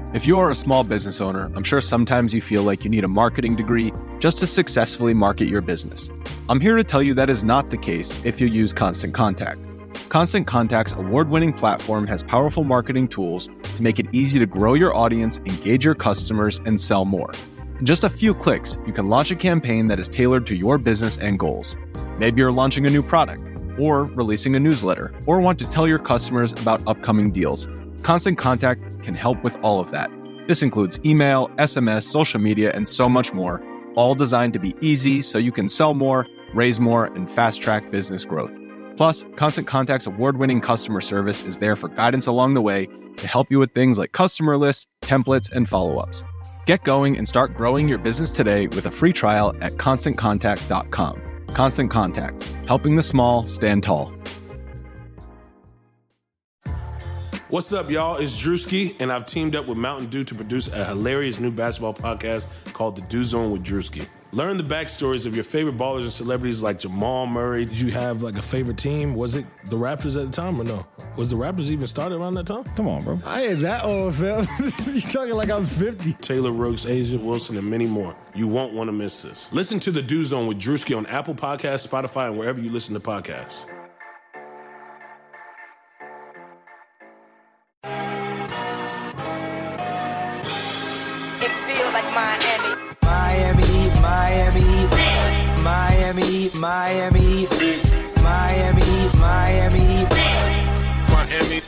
If you are a small business owner, I'm sure sometimes you feel like you need a marketing degree just to successfully market your business. I'm here to tell you that is not the case if you use Constant Contact. Constant Contact's award-winning platform has powerful marketing tools to make it easy to grow your audience, engage your customers, and sell more. In just a few clicks, you can launch a campaign that is tailored to your business and goals. Maybe you're launching a new product, or releasing a newsletter, or want to tell your customers about upcoming deals. Constant Contact can help with all of that. This includes email, SMS, social media, and so much more, all designed to be easy so you can sell more, raise more, and fast-track business growth. Plus, Constant Contact's award-winning customer service is there for guidance along the way to help you with things like customer lists, templates, and follow-ups. Get going and start growing your business today with a free trial at ConstantContact.com. Constant Contact, helping the small stand tall. What's up, y'all? It's Drewski, and I've teamed up with Mountain Dew to produce a hilarious new basketball podcast called The Dew Zone with Drewski. Learn the backstories of your favorite ballers and celebrities like Jamal Murray. Did you have like a favorite team? Was it the Raptors at the time or no? Was the Raptors even started around that time? Come on, bro. I ain't that old, fam. You talking like I'm 50. Taylor Rooks, Asia Wilson, and many more. You won't want to miss this. Listen to The Dew Zone with Drewski on Apple Podcasts, Spotify, and wherever you listen to podcasts. It feels like Miami. Miami, Miami, Miami, Miami, Miami, Miami, Miami.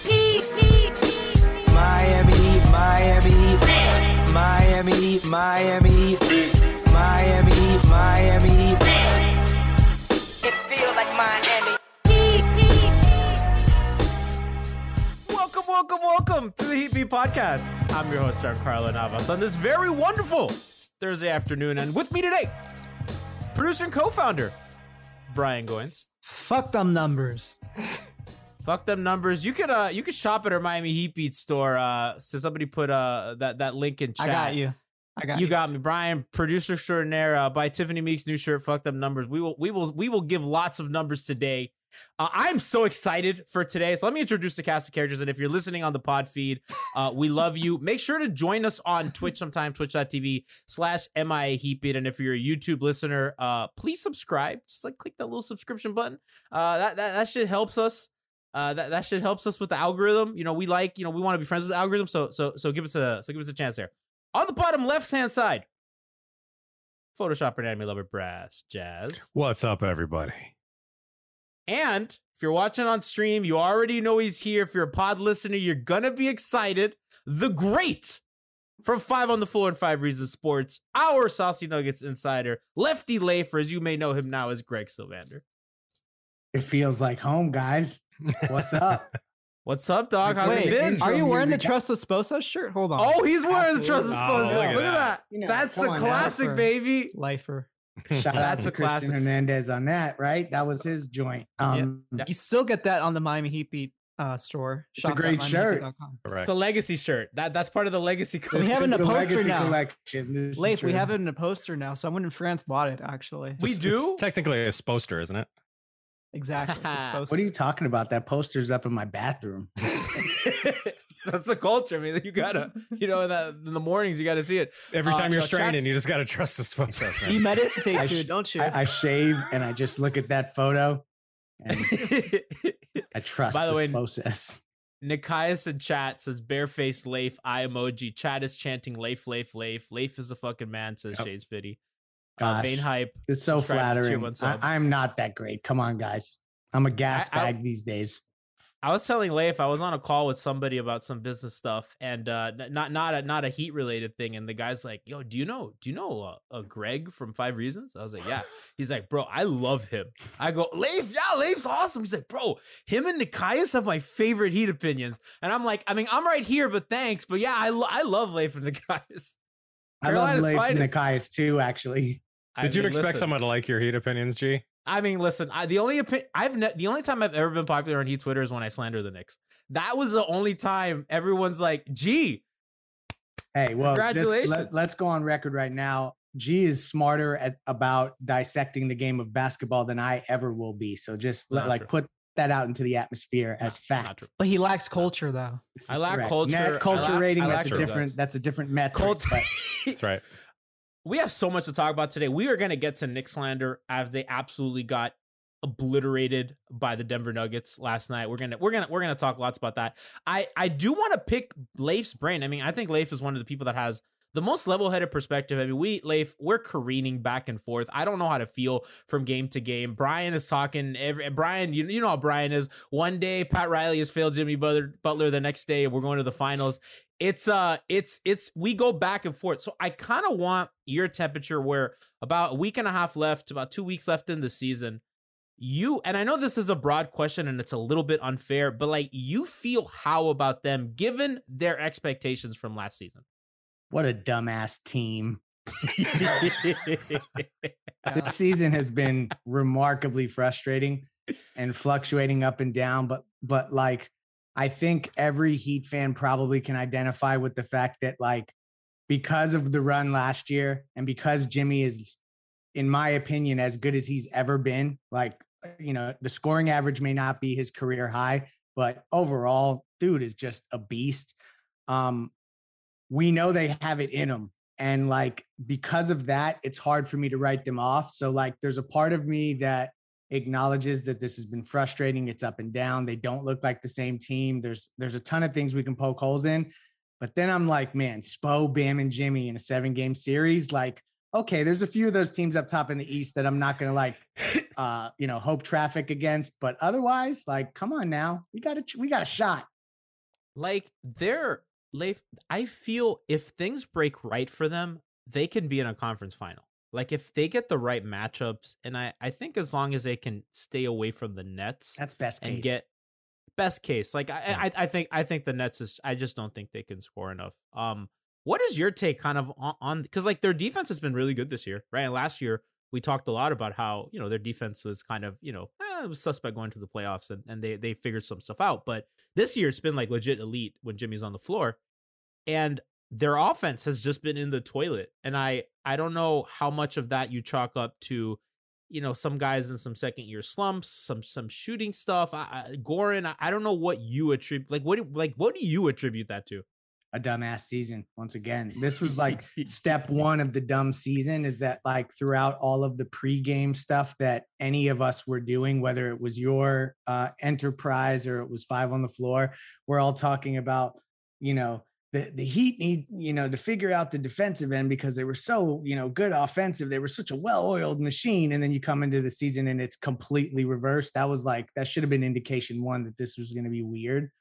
Miami, Miami, Miami, Miami, Miami, Miami. It feels like Miami. Welcome to the Heat Beat Podcast. I'm your host, Carlo Navas, on this very wonderful Thursday afternoon, and with me today, producer and co-founder Brian Goins. Fuck them numbers. Fuck them numbers. You could shop at our Miami Heat Beat store. So somebody put that link in chat. I got you. You got me, Brian. Producer extraordinaire. Buy Tiffany Meek's new shirt. Fuck them numbers. We will give lots of numbers today. I'm so excited for today. So let me introduce the cast of characters. And if you're listening on the pod feed, we love you. Make sure to join us on Twitch sometime, twitch.tv/MIA Heatbeat. And if you're a YouTube listener, please subscribe. Just like click that little subscription button. That shit helps us. That shit helps us with the algorithm. We want to be friends with the algorithm. So give us a chance there. On the bottom left-hand side, Photoshop and anime lover Brass Jazz. What's up, everybody? And if you're watching on stream, you already know he's here. If you're a pod listener, you're going to be excited. The great from 5 on the Floor and 5 Reasons Sports, our Saucy Nuggets insider, Lefty Lafer, as you may know him now as Greg Sylvander. It feels like home, guys. What's up? What's up, dog? How's it Wait, been? are you wearing the Trust Esposa shirt? Hold on. Oh, he's wearing the Trust Esposa. look at Look at that. That's the classic, Lifer. baby. Lifer. Shout out That's to a classic. Christian Hernandez on that, right? That was his joint. You still get that on the Miami Heat Beat store. It's a great shirt. Correct. It's a legacy shirt. That's part of the legacy We collection. have it in a The poster legacy now. collection. This is Leif, we true. have it in a poster now. Someone in France bought it, actually. We do? It's technically a poster, isn't it? Exactly. It's supposed What are you talking about? That poster's up in my bathroom. That's the culture. I mean, you gotta, in the mornings, you gotta see it. Every time you're straining, chats- you just got to trust this process. You Man. meditate I too, sh- don't you? I shave and I just look at that photo and I trust By the this way, process. Nikias in chat says barefaced Leif, eye emoji. Chat is chanting Leif, Leif, Leif. Leif is a fucking man, says Yep. Shades Fitty. Gosh, Vein Hype. It's so subscribe to Cheer flattering. One Sub. I'm not that great. Come on, guys. I'm a gas I- bag these days. I was telling Leif, I was on a call with somebody about some business stuff, and not a heat related thing. And the guy's like, "Yo, do you know Greg from 5 Reasons?" I was like, "Yeah." He's like, "Bro, I love him." I go, "Leif, yeah, Leif's awesome." He's like, "Bro, him and Nikias have my favorite heat opinions." And I'm like, I'm right here, but thanks. But yeah, I love Leif and Nikias. I love Carolina's Leif and finest. Nikias too, actually. Did you expect someone to like your heat opinions, G? I mean, listen. The only time I've ever been popular on Heat Twitter is when I slander the Knicks. That was the only time everyone's like, "Gee, Hey, well, congratulations." let's go on record right now. G is smarter about dissecting the game of basketball than I ever will be. So just Not true. put that out into the atmosphere as fact. But he lacks culture, though. This I is lack correct. culture. Net culture I rating. lack That's a different. That's a different metric. Culture. but- That's right. We have so much to talk about today. We are going to get to Nick slander as they absolutely got obliterated by the Denver Nuggets last night. We're gonna talk lots about that. I do want to pick Leif's brain. I mean, I think Leif is one of the people that has the most level-headed perspective. I mean, we're careening back and forth. I don't know how to feel from game to game. Brian is talking. Brian, you know how Brian is. One day, Pat Riley has failed Jimmy Butler. The next day, we're going to the finals. It's we go back and forth. So I kind of want your temperature. Where about a week and a half left, about 2 weeks left in the season. And I know this is a broad question and it's a little bit unfair, but like, you feel how about them given their expectations from last season? What a dumbass team. This season has been remarkably frustrating and fluctuating up and down, but like, I think every Heat fan probably can identify with the fact that, like, because of the run last year and because Jimmy is, in my opinion, as good as he's ever been, like, you know, the scoring average may not be his career high, but overall, dude is just a beast. We know they have it in them. And like, because of that, it's hard for me to write them off. So like, there's a part of me that acknowledges that this has been frustrating. It's up and down. They don't look like the same team. There's a ton of things we can poke holes in, but then I'm like, man, Spo, Bam, and Jimmy in a 7-game series. Like, okay, there's a few of those teams up top in the East that I'm not going to like, hope traffic against, but otherwise, like, come on now, we got a shot. Like I feel if things break right for them, they can be in a conference final. Like if they get the right matchups, and I think as long as they can stay away from the Nets, that's best case. And get best case. Like I think the Nets is. I just don't think they can score enough. What is your take kind of on because like their defense has been really good this year, right? And last year we talked a lot about how, you know, their defense was kind of, you know, it was suspect going to the playoffs and they figured some stuff out. But this year it's been like legit elite when Jimmy's on the floor. And their offense has just been in the toilet. And I don't know how much of that you chalk up to, you know, some guys in some second year slumps, some shooting stuff. Goran, I don't know what you attribute. What do you attribute that to? A dumbass season. Once again, this was like step one of the dumb season, is that like throughout all of the pregame stuff that any of us were doing, whether it was your enterprise or it was Five on the Floor, we're all talking about, you know, the Heat need, you know, to figure out the defensive end because they were so, you know, good offensive. They were such a well-oiled machine. And then you come into the season and it's completely reversed. That was like, that should have been indication one that this was going to be weird.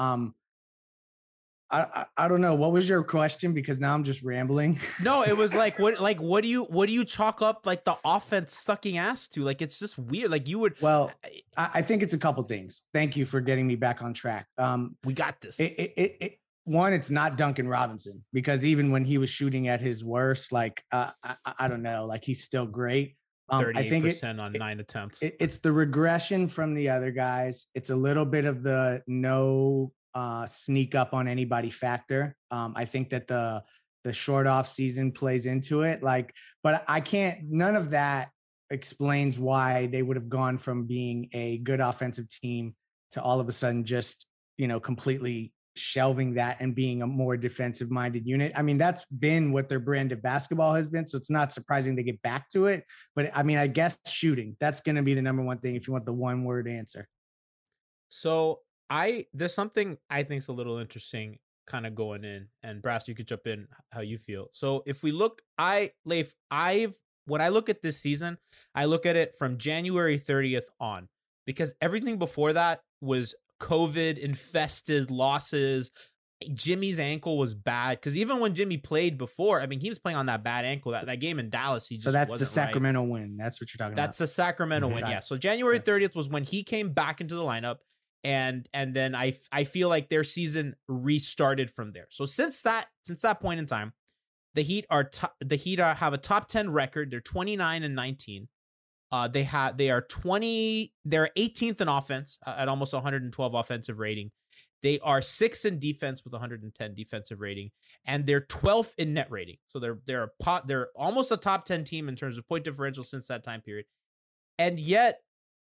I don't know. What was your question? Because now I'm just rambling. No, it was like, what do you chalk up like the offense sucking ass to? Like, it's just weird. Like you would, well, I think it's a couple things. Thank you for getting me back on track. We got this. One, it's not Duncan Robinson, because even when he was shooting at his worst, like, I don't know, like he's still great. 38% I think on 9 attempts. It's the regression from the other guys. It's a little bit of the no sneak up on anybody factor. I think that the short off season plays into it. Like, but none of that explains why they would have gone from being a good offensive team to all of a sudden just, you know, completely shelving that and being a more defensive minded unit. I mean, that's been what their brand of basketball has been. So it's not surprising they get back to it, but I mean, I guess shooting, that's going to be the number one thing if you want the one word answer. So there's something I think is a little interesting kind of going in, and Brass, you could jump in how you feel. So if we look, when I look at this season, I look at it from January 30th on, because everything before that was COVID infested losses. Jimmy's ankle was bad, because even when Jimmy played before, I mean, he was playing on that bad ankle. That game in Dallas, he just so that's wasn't the Sacramento win. That's what you're talking about. That's the Sacramento win. Yeah. So January 30th was when he came back into the lineup, and then I feel like their season restarted from there. So since that point in time, the Heat have a top 10 record. They're 29-19. They're 18th in offense at almost 112 offensive rating. They are 6th in defense with 110 defensive rating, and they're 12th in net rating. So they're almost a top 10 team in terms of point differential since that time period. And yet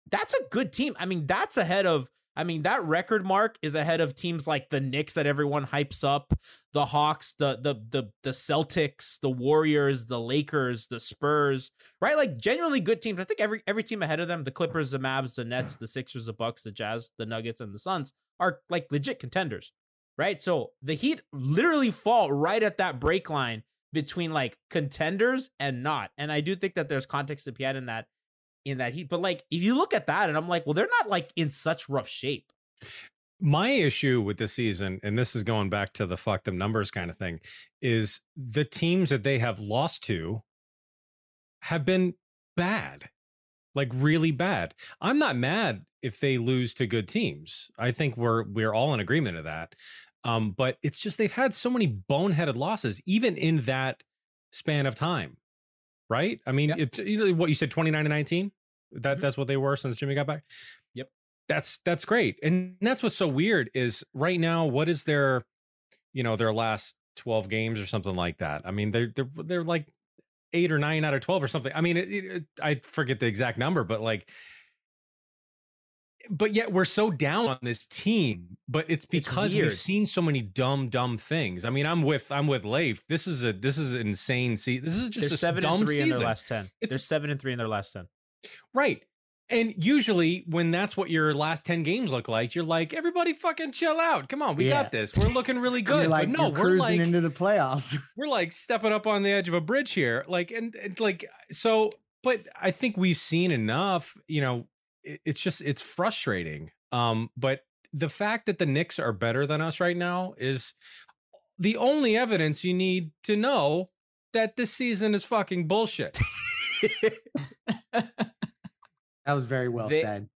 that's a good team. I mean, that's ahead of, that record mark is ahead of teams like the Knicks that everyone hypes up, the Hawks, the Celtics, the Warriors, the Lakers, the Spurs, right? Like genuinely good teams. I think every team ahead of them, the Clippers, the Mavs, the Nets, the Sixers, the Bucks, the Jazz, the Nuggets, and the Suns are like legit contenders, right? So the Heat literally fall right at that break line between like contenders and not. And I do think that there's context to be had in that Heat. But like, if you look at that and I'm like, well, they're not like in such rough shape. My issue with the season, and this is going back to the fuck them numbers kind of thing, is the teams that they have lost to have been bad, like really bad. I'm not mad if they lose to good teams. I think we're all in agreement of that. But it's just they've had so many boneheaded losses, even in that span of time. Right? I mean, It's what you said, 29-19. That's what they were since Jimmy got back. Yep, that's great, and that's what's so weird is right now. What is their last 12 games or something like that? I mean, they're like 8 or 9 out of 12 or something. I mean, I forget the exact number, but like. But yet we're so down on this team, but it's because we've seen so many dumb things. I mean, I'm with Leif. This is insane. See, this is just they're a dumb 7-3 season. in their last 10. They're 7-3 in their last 10. Right. And usually when that's what your last 10 games look like, you're like, everybody fucking chill out. Come on, we got this. We're looking really good. Like, but no, we're cruising into the playoffs. We're like stepping up on the edge of a bridge here. Like, and like, so, but I think we've seen enough, it's frustrating. But the fact that the Knicks are better than us right now is the only evidence you need to know that this season is fucking bullshit. That was very well said.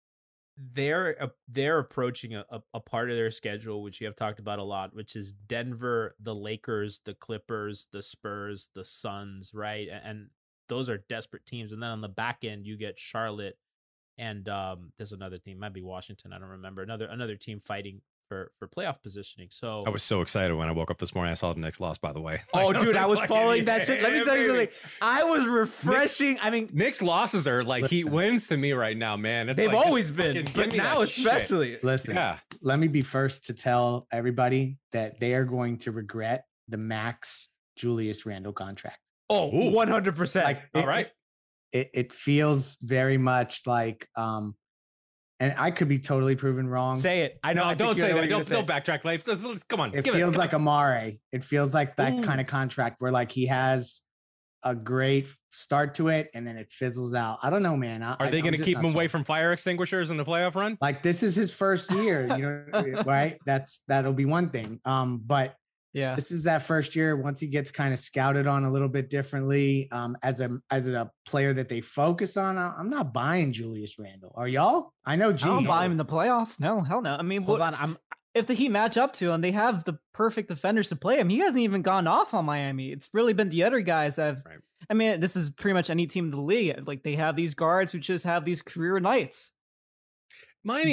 They're approaching a part of their schedule, which you have talked about a lot, which is Denver, the Lakers, the Clippers, the Spurs, the Suns, right? And those are desperate teams. And then on the back end, you get Charlotte. And there's another team, might be Washington. I don't remember. Another team fighting for playoff positioning. So I was so excited when I woke up this morning. I saw the Knicks lost, by the way. Oh, dude, I was following that shit. Let me tell you something. I was refreshing. Knicks losses are like Heat wins to me right now, man. They've always been, but now especially. Shit. Listen, let me be first to tell everybody that they are going to regret the max Julius Randle contract. Oh, 100%. Like, all right. It feels very much like, and I could be totally proven wrong. Say it. I know. No, don't say that. Don't backtrack, Leif. Let's come on. It feels like Amare. It feels like that kind of contract where like he has a great start to it and then it fizzles out. I don't know, man. Are they going to keep him away from fire extinguishers in the playoff run? Like this is his first year, right? That'll be one thing. But yeah, this is that first year. Once he gets kind of scouted on a little bit differently, as a player that they focus on. I'm not buying Julius Randle. Are y'all? I know. I don't buy him in the playoffs. No, hell no. I mean, hold on. If the Heat match up to him, they have the perfect defenders to play him. He hasn't even gone off on Miami. It's really been the other guys that have. Right. I mean, this is pretty much any team in the league. Like they have these guards who just have these career nights. Miami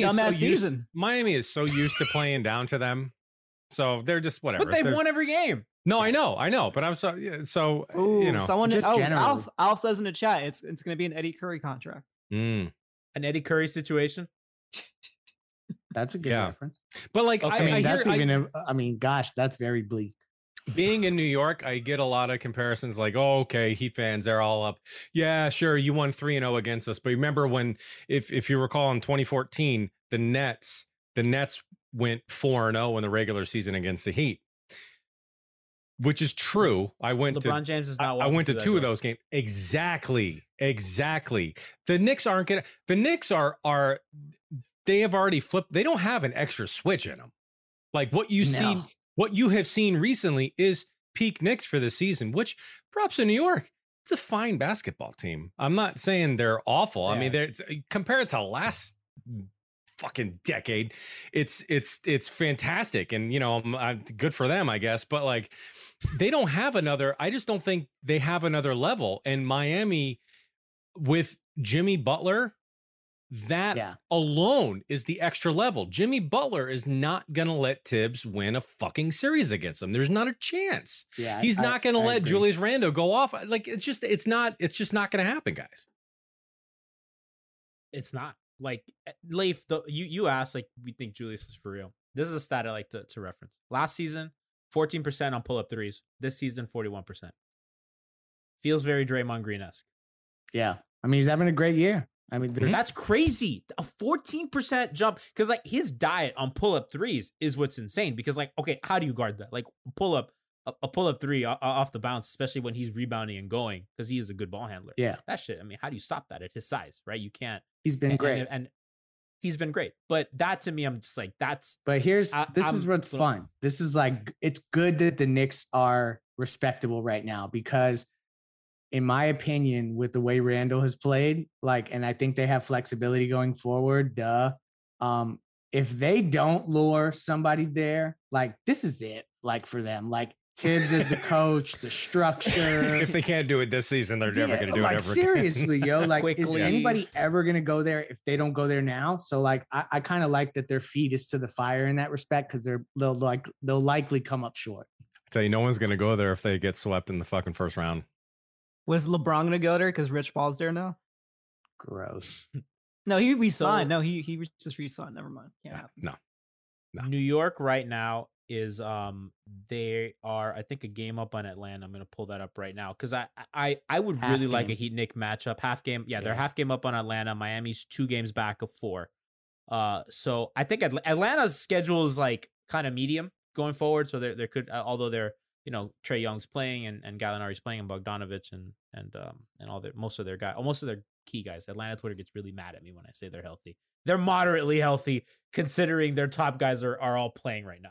is so used to playing down to them. So they're just whatever. But they've won every game. No, I know. But I'm someone. Alf says in the chat, it's going to be an Eddie Curry contract. An Eddie Curry situation. That's a good reference. But like, okay. Gosh, that's very bleak. Being in New York, I get a lot of comparisons like, oh, okay, Heat fans, they're all up. Yeah, sure, you won 3-0 against us. But remember when, if you recall in 2014, the Nets went 4-0 in the regular season against the Heat, which is true. LeBron James is not. I went to two of those games. Exactly. The Knicks aren't gonna. The Knicks are. They have already flipped. They don't have an extra switch in them. Like what you have seen recently is peak Knicks for the season. Which props in New York. It's a fine basketball team. I'm not saying they're awful. Yeah. I mean, compared to last fucking decade, it's fantastic, and good for them, I guess. But like, they don't have another. I just don't think they have another level. And Miami with Jimmy Butler, that alone is the extra level. Jimmy Butler is not gonna let Tibbs win a fucking series against him. There's not a chance. Yeah, he's not gonna let Julius Randle go off. Like it's just not gonna happen, guys. It's not. like Leif, you asked like we think Julius is for real. This is a stat I like to reference. Last season, 14% on pull-up threes. This season, 41%. Feels very Draymond Green-esque. Yeah. I mean, he's having a great year. I mean, that's crazy. A 14% jump. Because like his diet on pull-up threes is what's insane. Because like, okay, how do you guard that? Like a pull-up three off the bounce, especially when he's rebounding and going, because he is a good ball handler. Yeah. That shit. I mean, how do you stop that at his size, right? You can't. He's been great. And he's been great. But that to me, I'm just like, that's. But this is what's fun. This is like, it's good that the Knicks are respectable right now because, in my opinion, with the way Randall has played, like, and I think they have flexibility going forward. If they don't lure somebody there, like, this is it. Like for them, like Tibbs is the coach, the structure. If they can't do it this season, they're never going to do it ever seriously, again. yo. Like, is anybody ever going to go there if they don't go there now? So, like, I kind of like that their feet is to the fire in that respect because they'll likely come up short. I tell you, no one's going to go there if they get swept in the fucking first round. Was LeBron going to go there because Rich Paul's there now? Gross. No, he resigned. No, he just resigned. Never mind. Can't happen. No. New York right now is they are, I think, a game up on Atlanta. I'm gonna pull that up right now because I would Half really game. like a Heat Knick matchup. Half game, yeah, they're half game up on Atlanta. Miami's 2 games back of 4. So I think Atlanta's schedule is like kind of medium going forward. So there could, although they're, you know, Trae Young's playing and Gallinari's playing and Bogdanovich and all their most of their key guys. Atlanta Twitter gets really mad at me when I say they're healthy. They're moderately healthy considering their top guys are all playing right now.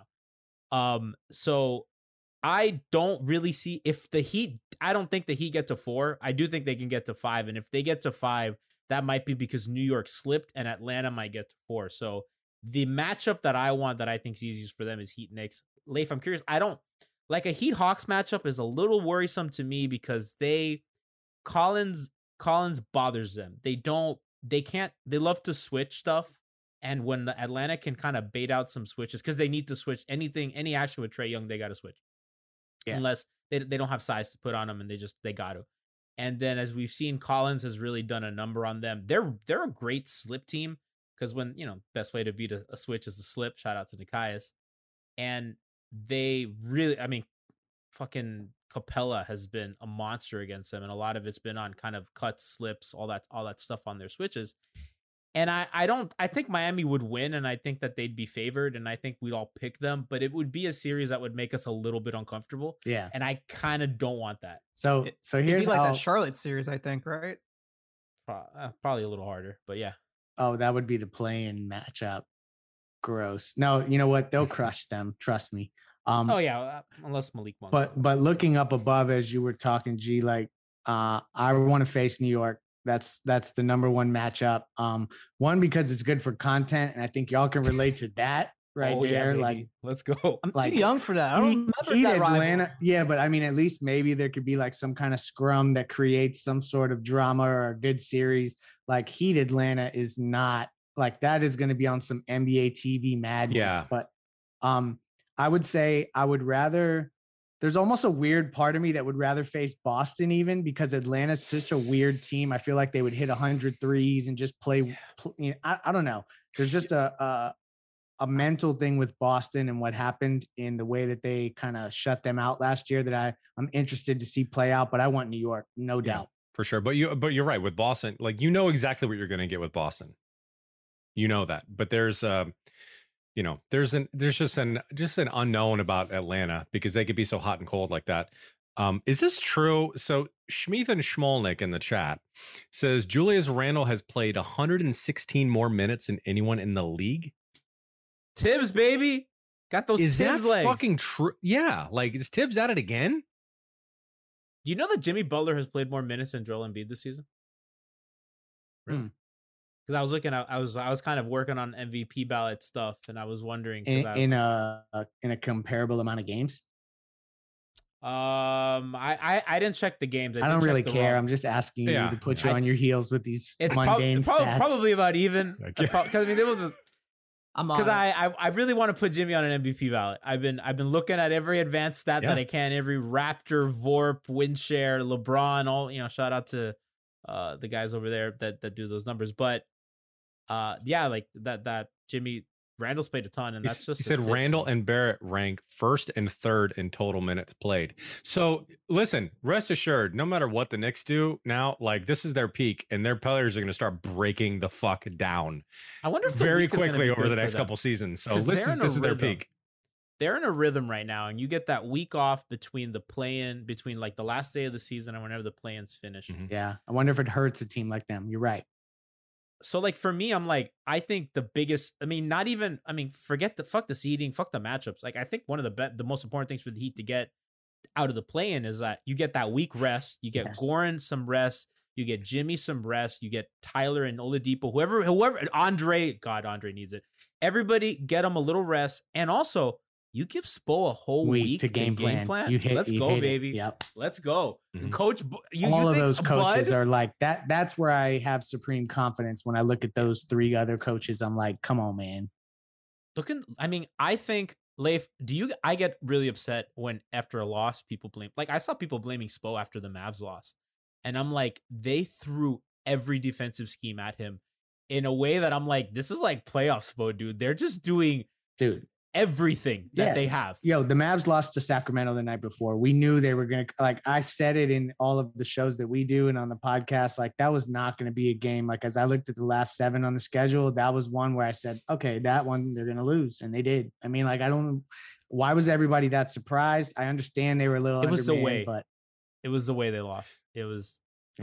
So I don't really see if the Heat, I don't think the Heat get to 4. I do think they can get to 5. And if they get to 5, that might be because New York slipped and Atlanta might get to 4. So the matchup that I want that I think is easiest for them is Heat Knicks. Leif, I'm curious. I don't like a Heat Hawks matchup is a little worrisome to me because Collins bothers them. They love to switch stuff. And when the Atlanta can kind of bait out some switches, because they need to switch any action with Trae Young, they got to switch. Yeah. Unless they don't have size to put on them and they got to. And then as we've seen, Collins has really done a number on them. They're a great slip team because when, you know, best way to beat a switch is a slip. Shout out to Nikias. And they really, I mean, fucking Capella has been a monster against them. And a lot of it's been on kind of cuts, slips, all that stuff on their switches. And I think Miami would win, and I think that they'd be favored, and I think we'd all pick them, but it would be a series that would make us a little bit uncomfortable. Yeah. And I kind of don't want that. So here's it'd be like that Charlotte series, I think, right? Probably a little harder, but yeah. Oh, that would be the play-in matchup. Gross. No, you know what? They'll crush them. Trust me. Unless Malik Monk. But looking up above as you were talking, G, like I want to face New York. That's the number one matchup. One, because it's good for content, and I think y'all can relate to that there. Yeah, like, let's go. I'm too young for that. I don't remember that Atlanta. rival. Yeah, but I mean, at least maybe there could be like some kind of scrum that creates some sort of drama or a good series. Like Heat Atlanta is not like that is going to be on some NBA TV madness. Yeah. But I would say I would rather. There's almost a weird part of me that would rather face Boston even because Atlanta's such a weird team. I feel like they would hit 100 threes and just play. You know, I don't know. There's just a mental thing with Boston and what happened in the way that they kind of shut them out last year that I'm interested to see play out. But I want New York, no doubt. For sure. But you're right with Boston. Like, you know exactly what you're going to get with Boston. You know that. But there's you know, there's just an unknown about Atlanta because they could be so hot and cold like that. Is this true? So Schmeathan Schmolnick in the chat says Julius Randle has played 116 more minutes than anyone in the league. Tibbs, baby, got those Is Tibbs that legs. fucking true? Yeah, like is Tibbs at it again? You know that Jimmy Butler has played more minutes than Joel Embiid this season? Really? Because I was looking at, I was kind of working on MVP ballot stuff, and I was wondering In a comparable amount of games. I didn't check the games. I don't really care. I'm just asking you to put you on your heels with these mundane stats. Probably about even. Because I mean, there was. Because I really want to put Jimmy on an MVP ballot. I've been looking at every advanced stat that I can, every Raptor, Vorp, win share, LeBron, all, you know, shout out to the guys over there that do those numbers. But yeah, like that Jimmy Randall's played a ton, and that's just he said Randall and Barrett rank first and third in total minutes played. So listen, rest assured, no matter what the Knicks do now, like this is their peak, and their players are going to start breaking the fuck down. I wonder if very quickly over the next couple seasons. So this is their peak. They're in a rhythm right now, and you get that week off between the play-in, between like the last day of the season and whenever the play-ins finish. Mm-hmm. Yeah, I wonder if it hurts a team like them. You're right. So like for me, I'm like, I think the biggest, fuck the seeding, fuck the matchups. Like I think one of the most important things for the Heat to get out of the play-in is that you get that week rest, you get Goran some rest, you get Jimmy some rest, you get Tyler and Oladipo, whoever, Andre needs it. Everybody get them a little rest, and also you give Spo a whole week to game plan. Let's go, baby. Yep. Let's go. Coach, all of those coaches are like that. That's where I have supreme confidence when I look at those three other coaches. I'm like, come on, man. I think, Leif, I get really upset when after a loss, people blame, like I saw people blaming Spo after the Mavs loss. And I'm like, they threw every defensive scheme at him in a way that I'm like, this is like playoff Spo, dude. They're just doing everything that they have. Yo, the Mavs lost to Sacramento the night before. We knew they were going to, like I said it in all of the shows that we do and on the podcast, like that was not going to be a game. Like as I looked at the last 7 on the schedule, that was one where I said, okay, that one they're going to lose. And they did. I mean, like, why was everybody that surprised? I understand they were a little, it was the way they lost. It was,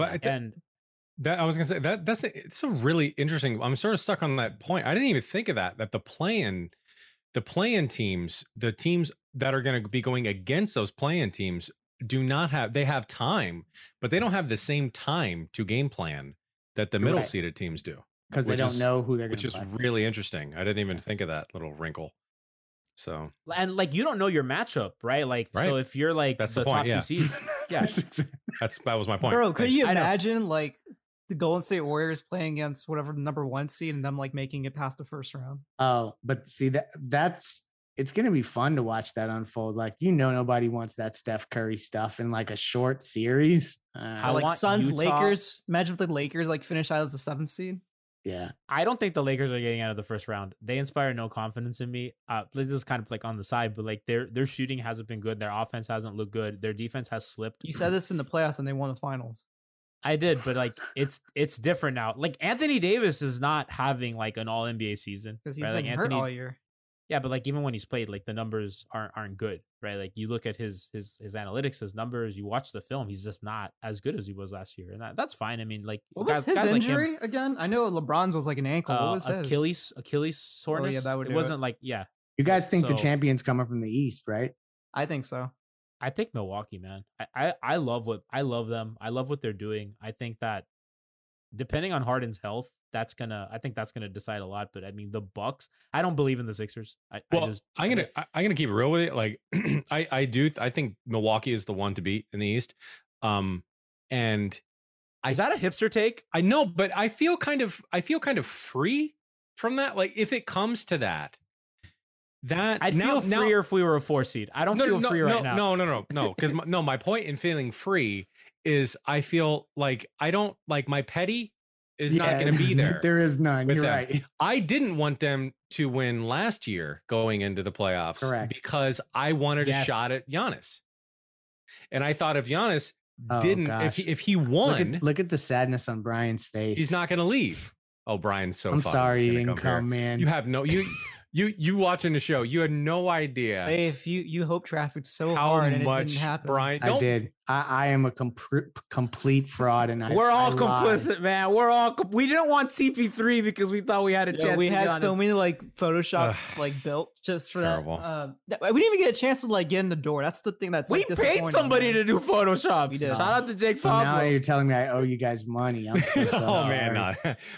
that I was gonna say it's a really interesting. I'm sort of stuck on that point. I didn't even think of that the play-in teams, the teams that are going to be going against those play-in teams they have time, but they don't have the same time to game plan that the middle seeded teams do. Because they don't know who they're going to play. Which is really interesting. I didn't even think of that little wrinkle. So, and like, you don't know your matchup, right? Like, so if you're like that's the point, top 2 seeds, that was my point. Bro, could you imagine like the Golden State Warriors playing against whatever number 1 seed and them like making it past the first round? Oh, but see that's it's going to be fun to watch that unfold. Like, nobody wants that Steph Curry stuff in like a short series. Like Suns, Lakers. Imagine if the Lakers like finish out as the 7th seed. Yeah. I don't think the Lakers are getting out of the first round. They inspire no confidence in me. This is kind of like on the side, but like their shooting hasn't been good. Their offense hasn't looked good. Their defense has slipped. You said this in the playoffs and they won the finals. I did, but like it's different now. Like Anthony Davis is not having like an all NBA season because he's been hurt all year. Yeah, but like even when he's played, like the numbers aren't good, right? Like you look at his analytics, his numbers, you watch the film, he's just not as good as he was last year, and that's fine. I mean, like what was his injury like again? I know LeBron's was like an ankle. What was his? Achilles soreness. Oh, yeah, that would. It wasn't like You guys think the champion's coming from the East, right? I think so. I think Milwaukee, man. I love them. I love what they're doing. I think that depending on Harden's health, I think that's gonna decide a lot. But I mean, the Bucks, I don't believe in the Sixers. I'm gonna keep it real with it. Like I think Milwaukee is the one to beat in the East. And is that a hipster take? I know, but I feel kind of free from that. Like if it comes to that. I'd feel freer if we were a 4 seed. I don't feel free right now. No. Because my point in feeling free is I feel like I don't like my petty is not going to be there. There is none. You're right. I didn't want them to win last year going into the playoffs. Correct. Because I wanted a shot at Giannis, and I thought if Giannis didn't, if he won, look at the sadness on Brian's face. He's not going to leave. Oh, Brian's so. I'm sorry you didn't come, man. You have no You watching the show, you had no idea. Hey, if you hope trafficked so hard and it didn't happen. Brian, I did. I am a complete fraud, and we're all complicit, man. We didn't want CP3 because we thought we had a chance. We had so many like Photoshops like built just for terrible. That. We didn't even get a chance to like get in the door. That's the thing that's we like, paid somebody to do Photoshops. Shout out to Jake Pablo. Now you're telling me I owe you guys money. I'm so sorry. Oh man, no.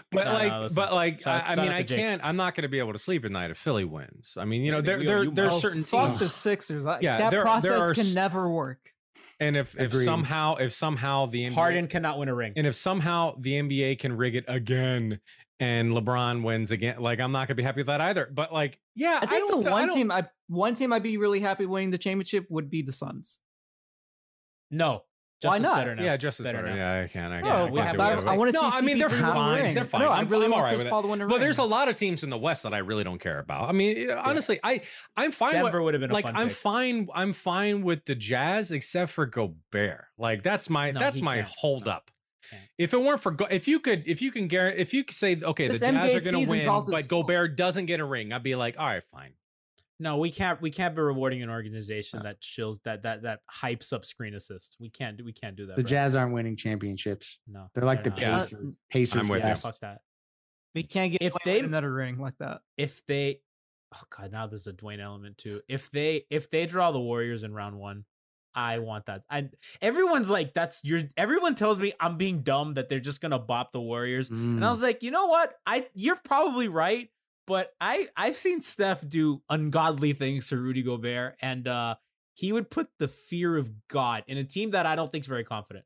I can't. I'm not going to be able to sleep at night if Philly wins. I mean, there's certain fuck teams. The Sixers. That process can never work. And if somehow the NBA, Harden cannot win a ring, and if somehow the NBA can rig it again and LeBron wins again, like I'm not gonna be happy with that either. But like, yeah, I think one team I'd be really happy winning the championship would be the Suns. No, Just Why is not? Better now. Yeah, just as better. now. Yeah, I can. No, I we can't have do better- whatever. I wanna No, see I mean they're CP3 win the fine. ring. They're fine. No, I really I'm want all right Chris with Paul to win it. the But ring. there's a lot of teams in the West that I really don't care about. I mean, honestly, I'm fine. Denver with, would have been a like fun I'm pick. fine. I'm fine with the Jazz except for Gobert. Like that's my No, that's he my can't. hold No, up. can't. If it weren't for if you could guarantee if you could say okay This the Jazz NBA are going to season's win also but small. Gobert doesn't get a ring, I'd be like all right fine. No, we can't be rewarding an organization that chills that hypes up screen assist. We can't do that. The bro. Jazz aren't winning championships. No, They're like the not. Yeah. Pacers. I'm with you. West. Fuck that. We can't get If away they- with another ring like that. If they, oh god, now there's a Dwayne element too. If they draw the Warriors in round 1, I want that. Everyone's like everyone tells me I'm being dumb that they're just gonna bop the Warriors, and I was like, you know what? You're probably right, but I've seen Steph do ungodly things to Rudy Gobert, and he would put the fear of God in a team that I don't think is very confident.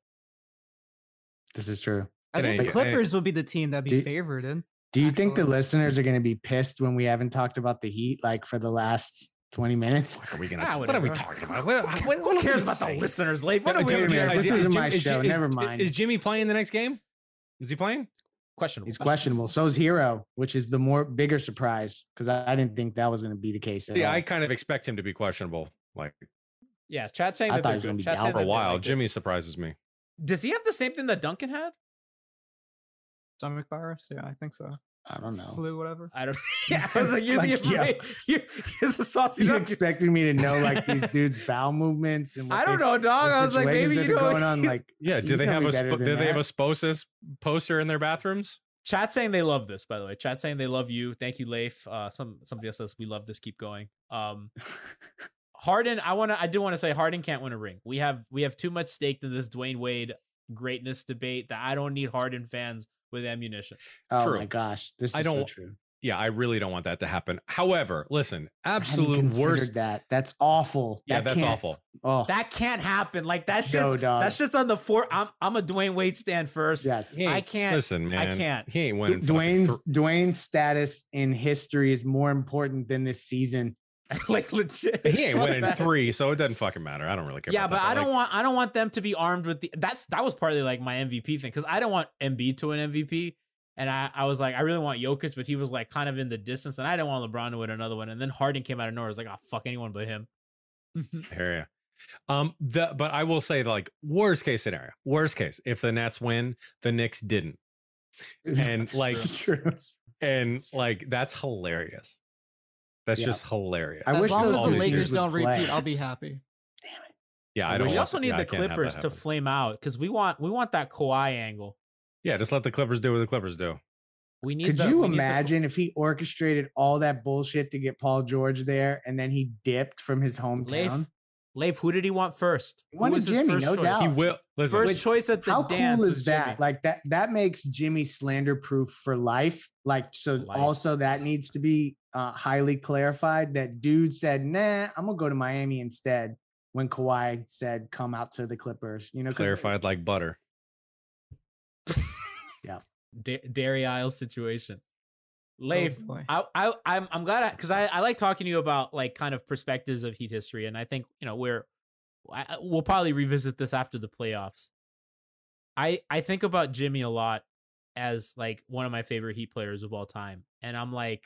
This is true. I It think ain't- the it ain't- Clippers would be the team that'd be Do- favored in. Do you think the Actually. listeners are going to be pissed when we haven't talked about the Heat like for the last 20 minutes? What are we gonna? Ah, what are we whatever. talking about? Who cares about the listeners, Leif? What are we Dude, doing? man, this isn't my show. Never mind. Is Jimmy playing the next game? Is he playing? Questionable. He's questionable. So's Hero, which is the bigger surprise because I didn't think that was going to be the case. At Yeah, all. I kind of expect him to be questionable. Like Yeah, chat saying I that thought they're he was gonna good. be Chat down saying for a that they're while, like this. Jimmy surprises me. Does he have the same thing that Duncan had? Stomach virus? Yeah, I think so. I don't know. Flu, whatever. I don't. Yeah, I was like, you're the Like, yeah. information. You're the saucy. You Duncan. expecting me to know like these dudes' bowel movements and what I don't they- know, dog. what I was like, situations maybe you that are know. going on. Like, Yeah, you do they know have me a better than do they have a that. Sposis poster in their bathrooms? Chat saying they love this, by the way. Chat saying they love you. Thank you, Leif. Somebody else says we love this. Keep going. Harden, I do want to say Harden can't win a ring. We have too much stake in this Dwayne Wade greatness debate that I don't need Harden fans with ammunition. Oh True. my gosh, this is I so don't- true. Yeah, I really don't want that to happen. However, listen, I hadn't absolute considered worst. that. That's awful. Yeah, That that's can't- awful. Oh, That can't happen. Like that's No, just dog. that's just on the four. I'm a Dwayne Wade stand first. yes. He ain't- I can't. Listen, man. can't. He ain't winning. fucking Dwayne's status in history is more important than this season. Like legit. He ain't Fuck winning that. 3, so it doesn't fucking matter. I don't really care. Yeah, about but that, I don't want them to be armed with the. That was partly like my MVP thing because I don't want Embiid to win MVP, and I was like I really want Jokic, but he was like kind of in the distance, and I didn't want LeBron to win another one, and then Harden came out of nowhere. I was like, oh fuck anyone but him. I hear you. But I will say like worst case scenario. Worst case, if the Nets win, the Knicks didn't, and like It's true. and like that's hilarious. That's Yeah. just hilarious. I As wish long those as the two Lakers teams would don't play. repeat, I'll be happy. Yeah, I I don't. wish- We want- also need yeah, I the can't have that Clippers to happen. flame out because we want that Kawhi angle. Yeah, just let the Clippers do what the Clippers do. We need. Could the- you we need the- imagine if he orchestrated all that bullshit to get Paul George there and then he dipped from his hometown? Leif, who did he want first? He wanted Who was his Jimmy, first no choice? doubt. He will listen. First choice at the How dance. cool was is that? Jimmy. Like that makes Jimmy slander proof for life. Like, so Life. also that needs to be highly clarified that dude said, nah, I'm gonna go to Miami instead when Kawhi said, come out to the Clippers, you know, 'cause clarified like butter. Dairy Isle situation. Leif, boy. I'm glad because I like talking to you about like kind of perspectives of Heat history, and I think we'll probably revisit this after the playoffs. I think about Jimmy a lot as like one of my favorite Heat players of all time, and I'm like,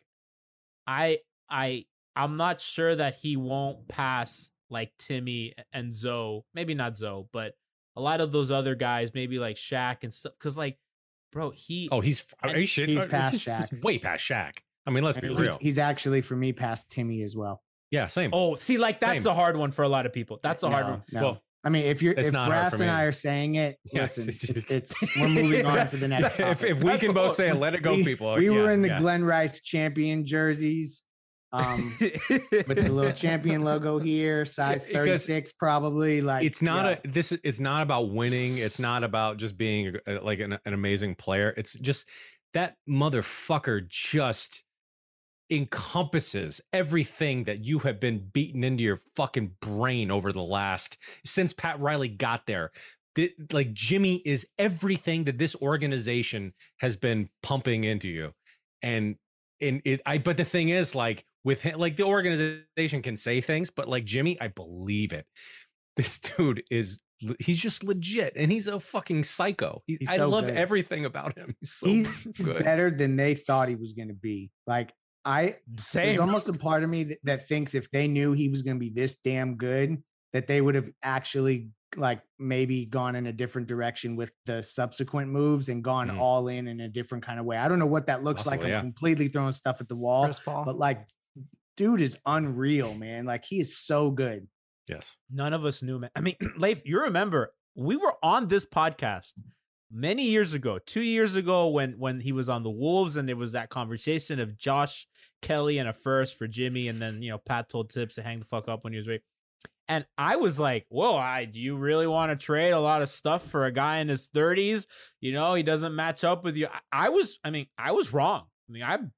I'm not sure that he won't pass like Timmy and Zoe, maybe not Zoe, but a lot of those other guys, maybe like Shaq and stuff, because like. Bro, He's and he's past he's Shaq. way past Shaq. I mean, let's be and real. he's actually for me past Timmy as well. Yeah, same. Oh, see, like that's Same. a hard one for a lot of people. That's a hard one. No. Well, I mean, if it's not hard Brass for and me. I are saying it, Yeah. listen, it's we're moving on to the next topic. if we can both say it, let it go, people. We were Yeah, in the yeah. Glenn Rice champion jerseys. With the little champion logo here, size Yeah, because 36, probably. Like It's not it's not about winning. It's not about just being like an amazing player. It's just that motherfucker just encompasses everything that you have been beaten into your fucking brain over the last since Pat Riley got there. Like Jimmy is everything that this organization has been pumping into you. But the thing is, like with him, like the organization can say things, but like Jimmy, I believe it. This dude is he's just legit, and he's a fucking psycho. I so love good. everything about him. He's so He's good. better than they thought he was going to be. Like there's Same. almost a part of me that thinks if they knew he was going to be this damn good, that they would have actually like maybe gone in a different direction with the subsequent moves and gone all in a different kind of way. I don't know what that looks like. I'm completely throwing stuff at the wall, but like, dude is unreal, man. Like he is so good. Yes. None of us knew, man. I mean, Leif, you remember we were on this podcast many years ago, 2 years ago, when he was on the Wolves, and there was that conversation of Josh Kelly and a first for Jimmy, and then Pat told Tibbs to hang the fuck up when he was ready. And I was like, whoa, do you really want to trade a lot of stuff for a guy in his 30s? He doesn't match up with you. I was wrong. I mean, I'm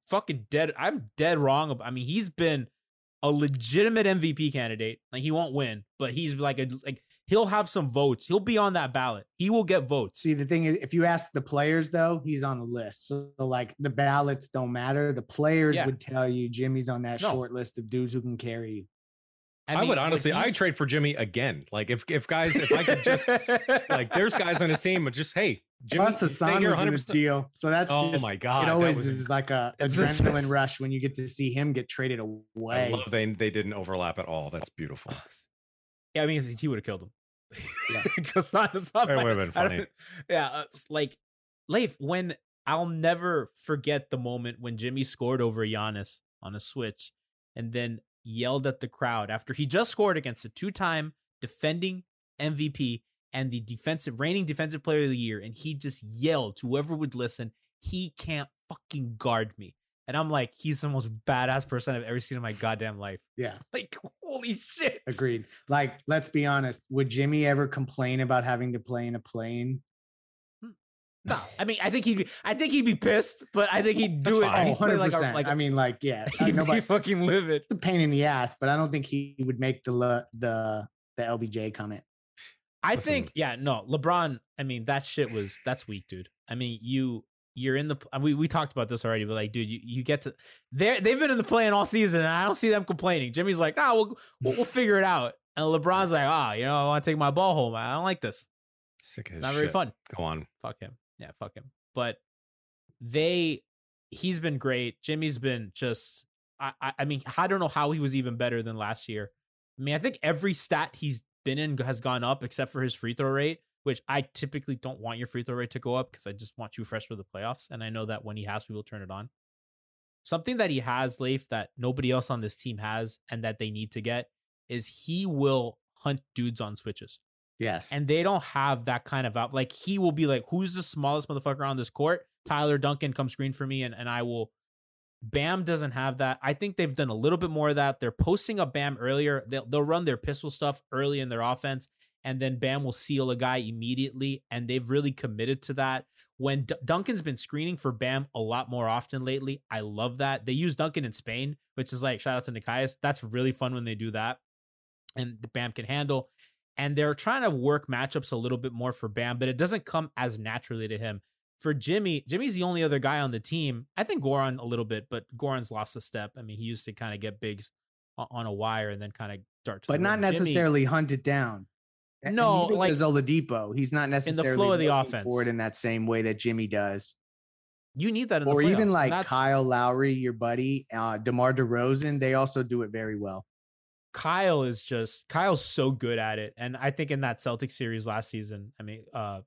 dead wrong. I mean, he's been a legitimate MVP candidate. Like, he won't win, but he's he'll have some votes. He'll be on that ballot. He will get votes. See, the thing is, if you ask the players, though, he's on the list. So like, the ballots don't matter. The players would tell you Jimmy's on that short list of dudes who can carry you. I would honestly, I'd trade for Jimmy again. Like if I could just like, there's guys on his team, but just, hey, Jimmy, plus Hassan was in this deal. So that's my God. It always is like a adrenaline rush when you get to see him get traded away. I love they didn't overlap at all. That's beautiful. Yeah, I mean, he would have killed him. Yeah. Because it would have been funny. Yeah, like Leif, when I'll never forget the moment when Jimmy scored over Giannis on a switch, and then yelled at the crowd after he just scored against a 2-time defending MVP and the reigning defensive player of the year, and he just yelled to whoever would listen, "He can't fucking guard me." And I'm like, he's the most badass person I've ever seen in my goddamn life. Yeah. Like, holy shit. Agreed. Like, let's be honest. Would Jimmy ever complain about having to play in a plane? No, I mean, I think he'd be pissed, but I think he'd do it. Oh, 100%. I mean, like, yeah, he'd be fucking livid. It's a pain in the ass, but I don't think he would make the LBJ comment. I think, LeBron. I mean, that's weak, dude. I mean, you're in the. We talked about this already, but like, dude, you get to. They've been in the play-in all season, and I don't see them complaining. Jimmy's like, we'll figure it out, and LeBron's like, I want to take my ball home. I don't like this. Sick as it's not shit. very fun. Go on. Fuck him. Yeah, fuck him. But he's been great. Jimmy's been just, I mean, I don't know how he was even better than last year. I mean, I think every stat he's been in has gone up except for his free throw rate, which I typically don't want your free throw rate to go up because I just want you fresh for the playoffs. And I know that when he has, we will turn it on. Something that he has, Leif, that nobody else on this team has and that they need to get is he will hunt dudes on switches. Yes. And they don't have that kind of out. Like, he will be like, who's the smallest motherfucker on this court? Tyler Duncan, come screen for me, and I will. Bam doesn't have that. I think they've done a little bit more of that. They're posting up Bam earlier. They'll run their pistol stuff early in their offense, and then Bam will seal a guy immediately, and they've really committed to that. When Duncan's been screening for Bam a lot more often lately, I love that. They use Duncan in Spain, which is like, shout out to Nikias. That's really fun when they do that, and the Bam can handle. And they're trying to work matchups a little bit more for Bam, but it doesn't come as naturally to him. For Jimmy's the only other guy on the team. I think Goran a little bit, but Goran's lost a step. I mean, he used to kind of get bigs on a wire and then kind of dart to but not necessarily hunt it down. No, like Oladipo, he's not necessarily in the flow of the offense forward in that same way that Jimmy does. You need that in or the playoffs. Even like Kyle Lowry, your buddy, DeMar DeRozan, they also do it very well. Kyle's so good at it. And I think in that Celtics series last season, I mean,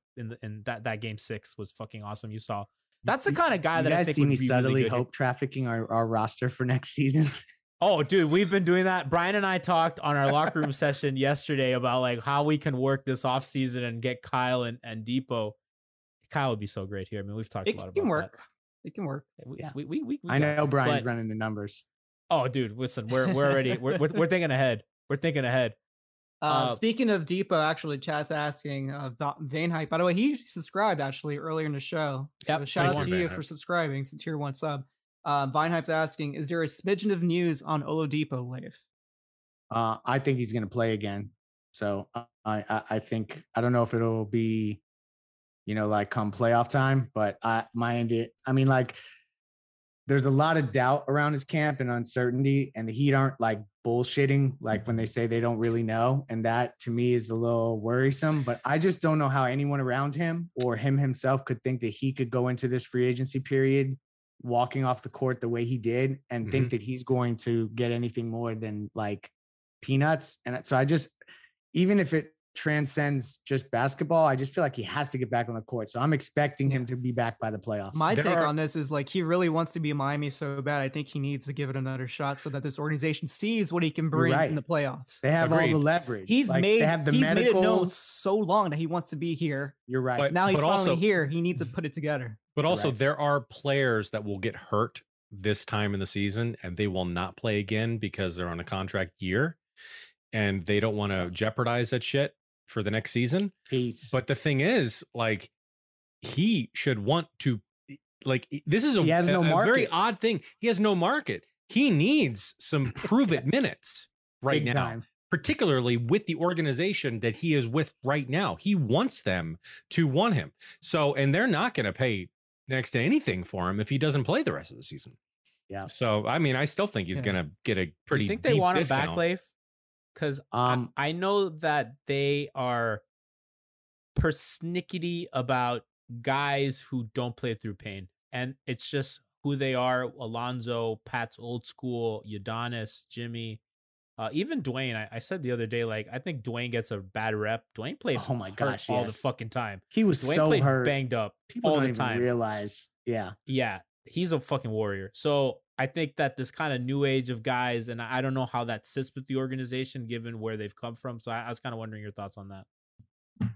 in that game 6 was fucking awesome. You saw that's the kind of guy that I think would be subtly really good. Hope trafficking our roster for next season. Oh, dude, we've been doing that. Brian and I talked on our locker room session yesterday about like how we can work this off season and get Kyle and Depot. Kyle would be so great here. I mean, we've talked a lot about that. It can work. We I know Brian's running the numbers. Oh, dude, listen, we're already we're thinking ahead. We're thinking ahead. Speaking of Depot, actually, chat's asking Vane Hype. By the way, he subscribed actually earlier in the show. So shout out to you for subscribing to Tier 1 sub. Vine Hype's asking, is there a smidgen of news on Oladipo, Leif? I think he's going to play again. So I think, I don't know if it'll be, like come playoff time, but there's a lot of doubt around his camp and uncertainty, and the Heat aren't like bullshitting, like when they say they don't really know. And that to me is a little worrisome, but I just don't know how anyone around him or him himself could think that he could go into this free agency period walking off the court the way he did and think that he's going to get anything more than like peanuts. And so I just, even if it transcends just basketball, I just feel like he has to get back on the court. So I'm expecting him to be back by the playoffs. My take on this is like he really wants to be in Miami so bad. I think he needs to give it another shot so that this organization sees what he can bring in the playoffs. They have all the leverage. He's like, made they have the he's made it known medicals. so long that he wants to be here. You're right. But now he's finally also, here. He needs to put it together. But also there are players that will get hurt this time in the season and they will not play again because they're on a contract year and they don't want to jeopardize that shit for the next season. Peace. But the thing is, like, he should want to, like, this is a very odd thing. He has no market. He needs some prove it minutes right Big now, time. particularly with the organization that he is with right now. He wants them to want him. So, and they're not going to pay next to anything for him if he doesn't play the rest of the season. Yeah. So, I mean, I still think he's going to get a pretty You think they deep want him discount. back, Leif? Because I know that they are persnickety about guys who don't play through pain. And it's just who they are. Alonzo, Pat's old school, Udonis, Jimmy, even Dwayne. I said the other day, like, I think Dwayne gets a bad rep. Dwayne played all the fucking time. He was Dwayne so played hurt. banged up People all don't the even time. realize. Yeah. Yeah. He's a fucking warrior. So I think that this kind of new age of guys, and I don't know how that sits with the organization given where they've come from. So I was kind of wondering your thoughts on that.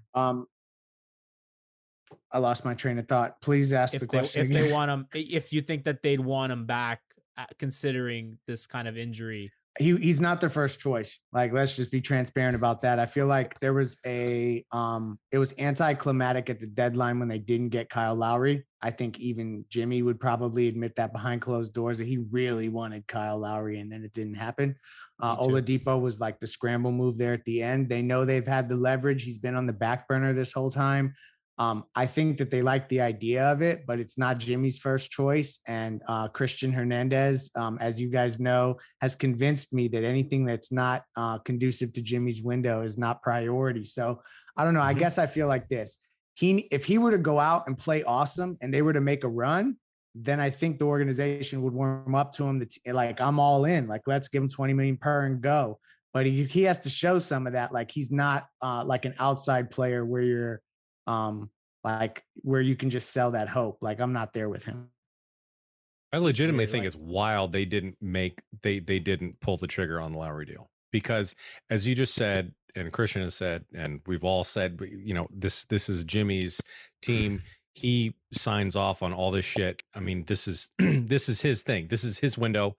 I lost my train of thought. Please ask the question. If they want him, if you think that they'd want him back, considering this kind of injury. He's not their first choice. Like, let's just be transparent about that. I feel like there was it was anticlimactic at the deadline when they didn't get Kyle Lowry. I think even Jimmy would probably admit that behind closed doors that he really wanted Kyle Lowry and then it didn't happen. Oladipo was like the scramble move there at the end. They know they've had the leverage. He's been on the back burner this whole time. I think that they like the idea of it, but it's not Jimmy's first choice. And Christian Hernandez, as you guys know, has convinced me that anything that's not conducive to Jimmy's window is not priority. So I don't know. I guess I feel like this. If he were to go out and play awesome and they were to make a run, then I think the organization would warm up to him. Like, I'm all in. Like, let's give him 20 million per and go. But he has to show some of that. Like, he's not like an outside player where you're like where you can just sell that hope. Like, I'm not there with him. I legitimately think it's wild they didn't pull the trigger on the Lowry deal because, as you just said, and Christian has said, and we've all said, you know, this is Jimmy's team. He signs off on all this shit. I mean, this is his thing. This is his window.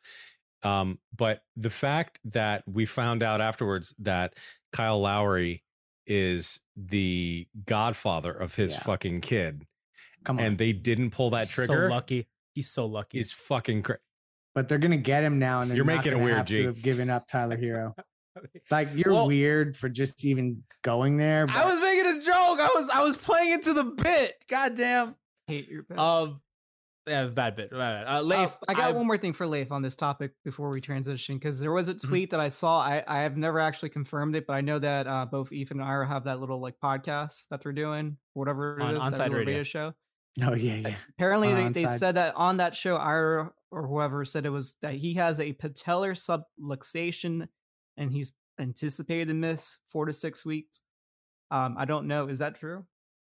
But the fact that we found out afterwards that Kyle Lowry is the godfather of his fucking kid. Come on. And they didn't pull that trigger. So lucky. He's so lucky. He's fucking crazy. But they're gonna get him now, and they're You're not making it gonna weird, have G. to have given up Tyler Hero. Like, you're weird for just even going there. But I was making a joke. I was playing into the bit. God damn. Hate your bits. Yeah, it was a bad bit. Leif, I got one more thing for Leif on this topic before we transition, because there was a tweet that I saw. I have never actually confirmed it, but I know that both Ethan and Ira have that little like podcast that they're doing, whatever it On is, that Onside little Radio. radio show. Oh yeah. Apparently, On they Onside. said that on that show, Ira or whoever said it was that he has a patellar subluxation, and he's anticipated to miss 4 to 6 weeks. I don't know. Is that true?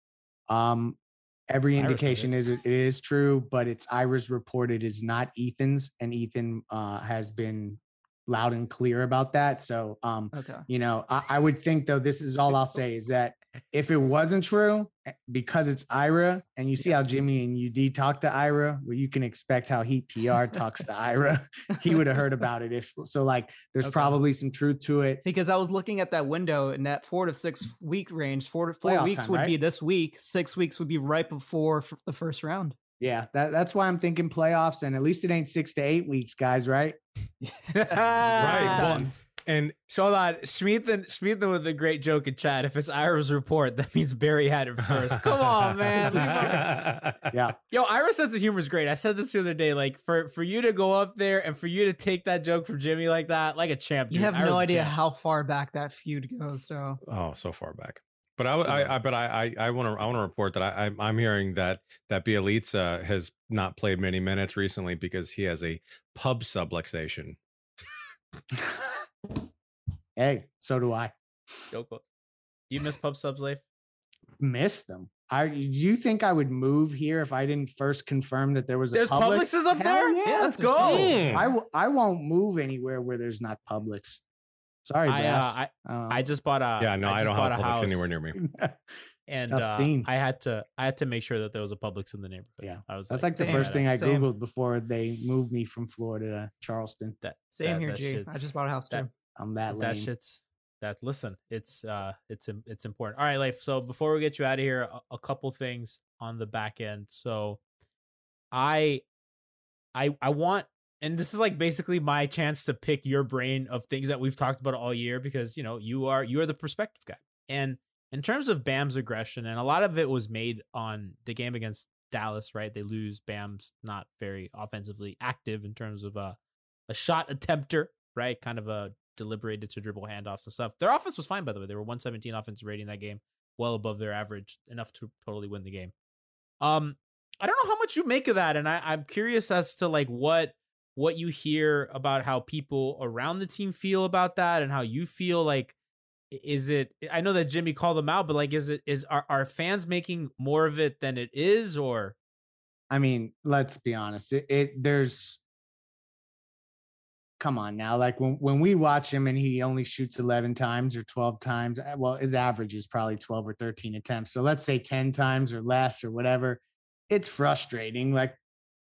Every Ira said indication is it is true, but it's Ira's report. It is not Ethan's, and Ethan has been loud and clear about that. So, Okay. you know, I would think, though, this is all I'll say is that if it wasn't true, because it's Ira, and you see how Jimmy and UD talk to Ira, well, you can expect how Heat PR talks to Ira. He would have heard about it. If so, like, there's probably some truth to it. Because I was looking at that window in that 4 to 6 week range. 4 Playoff weeks time, would right? be this week. 6 weeks would be right before the first round. Yeah, that's why I'm thinking playoffs, and at least it ain't 6 to 8 weeks, guys, right? Right. Well, And so hold on, Schmeathan with a great joke in chat. If it's Ira's report, that means Barry had it first. Come on, man. Yeah. Yo, Ira's sense of humor is great. I said this the other day. Like for you to go up there and for you to take that joke from Jimmy like that, like a champ. You dude. have Ira's no a idea champ. how far back that feud goes, though. Oh, so far back. But I want to report that I'm hearing that Bielitsa has not played many minutes recently because he has a pub subluxation. Hey, so do I. Do you miss pub subs, Leif? Miss them. Do you think I would move here if I didn't first confirm that there was a There's Publix? Publix is up Hell there? yeah, Let's go. I won't move anywhere where there's not Publix. Sorry, Brass. I just bought a I don't have a Publix house anywhere near me. and Steam. I had to make sure that there was a Publix in the neighborhood. Yeah, that's like the first thing I Googled before they moved me from Florida to Charleston. Same here, G. I just bought a house too. I'm that lame. Listen, it's important. All right, Leif. So before we get you out of here, a couple things on the back end. So I want, and this is like basically my chance to pick your brain of things that we've talked about all year, because you are the perspective guy. And in terms of Bam's aggression, and a lot of it was made on the game against Dallas, right? They lose. Bam's not very offensively active in terms of a shot attempter, right? Kind of a deliberated to dribble handoffs and stuff. Their offense was fine, by the way. They were 117 offensive rating that game, well above their average, enough to totally win the game. I don't know how much you make of that, and I'm curious as to like what you hear about how people around the team feel about that, and how you feel. Like, is it? I know that Jimmy called them out, but like, are fans making more of it than it is, or? I mean, let's be honest. There's. Come on now. Like when we watch him and he only shoots 11 times or 12 times, well, his average is probably 12 or 13 attempts. So let's say 10 times or less or whatever. It's frustrating. Like